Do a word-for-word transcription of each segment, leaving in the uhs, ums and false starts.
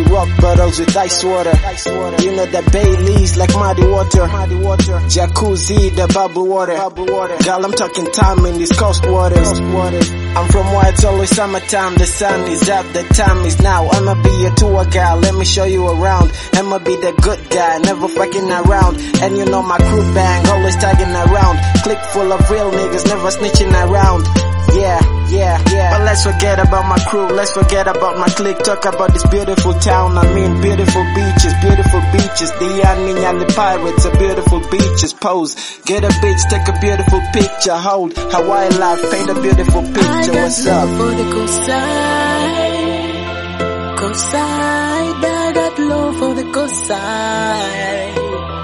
Coffee rock bottles with ice water. You know the Baileys like muddy water. Jacuzzi, the bubble water. Girl, I'm talking time in these coast waters. I'm from where it's always summertime. The sun is up, the time is now. I'ma be your tour guy, let me show you around. I'ma be the good guy, never fucking around. And you know my crew bang, always tagging around. Click full of real niggas, never snitching around. Yeah, yeah, yeah. But let's forget about my crew, let's forget about my clique. Talk about this beautiful town, I mean beautiful beaches, beautiful beaches. The Nyali Pirates are beautiful beaches. Pose, get a bitch, take a beautiful picture. Hold, Hawaii life, paint a beautiful picture. What's up? For the coastside, coastside, I got love for the coastside,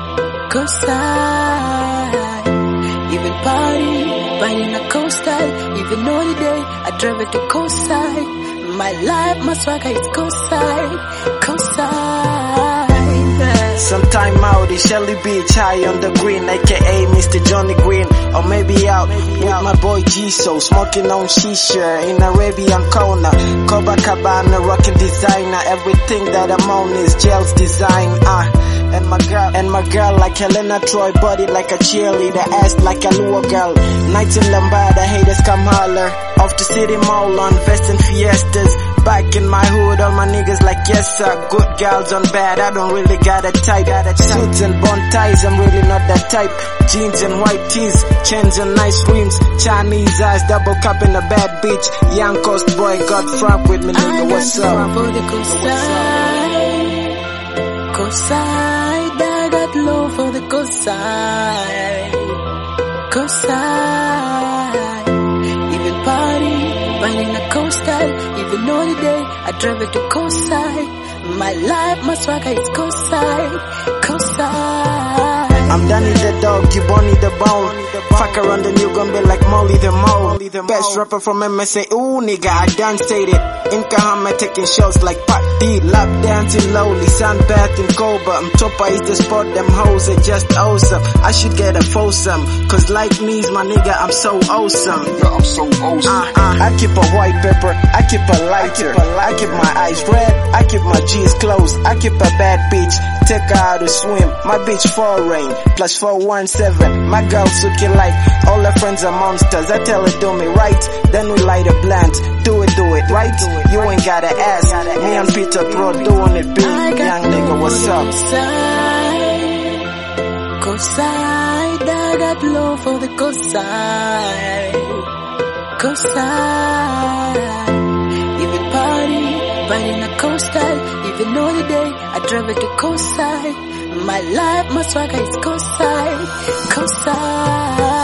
coastside. Even party, buying a coastside. Even holiday, I drive it to coastside. My life, my swagger is coastside, coastside. Sometime out in Shelly Beach, high on the green, aka Mister Johnny Green. Or maybe out maybe with out. my boy G-So, smoking on shisha in Arabian corner. Copacabana, rocking designer. Everything that I'm on is Gel's design. Uh. And my girl, and my girl like Helena Troy, body like a cheerleader, ass like a Lua girl. Nights in Lambada, haters come holler. Off the city mall on Vest and Fiestas. Back in my hood, all my niggas like yes sir. Good girls on bad, I don't really got a type. Suits and bone ties, I'm really not that type. Jeans and white tees, chains and nice rims. Chinese eyes, double cup in a bad bitch. Young coast boy got front with me, nigga, what's up? For the coastside, coastside, I got love for the coastside, coastside. Even party, buying a coastside. Even holiday, I drive it to coastside. My life, my swagger is coastside, coastside. I'm Danny the dog, you Bonnie the bone. Fuck around and you gon' be like Molly the Mo. Best rapper from M S A, ooh nigga, I done said it. In Kahama taking shots like Pat D. Lap dancing lowly, sunbathing Cobra. I'm Topa is the spot, them hoes are just awesome. I should get a foursome, cause like me's my nigga, I'm so awesome. Yeah, I'm so awesome. Uh, uh, I keep a white pepper, I keep a lighter. I keep my eyes red, I keep my G's closed. I keep a bad bitch, take her out to swim. My bitch foreign, plus four one seven. My girl looking like all her friends are monsters. I tell her do me right, then we light a blunt. Do it, do it, right? You ain't gotta ask. Me and Peter Pro doing it big. Young nigga, what's up? Coastside, coastside, I got love for the coastside, coastside. Even party, buying a coastside. Even holiday, I drive it to coastside. My life, my swagger is coastside, coastside.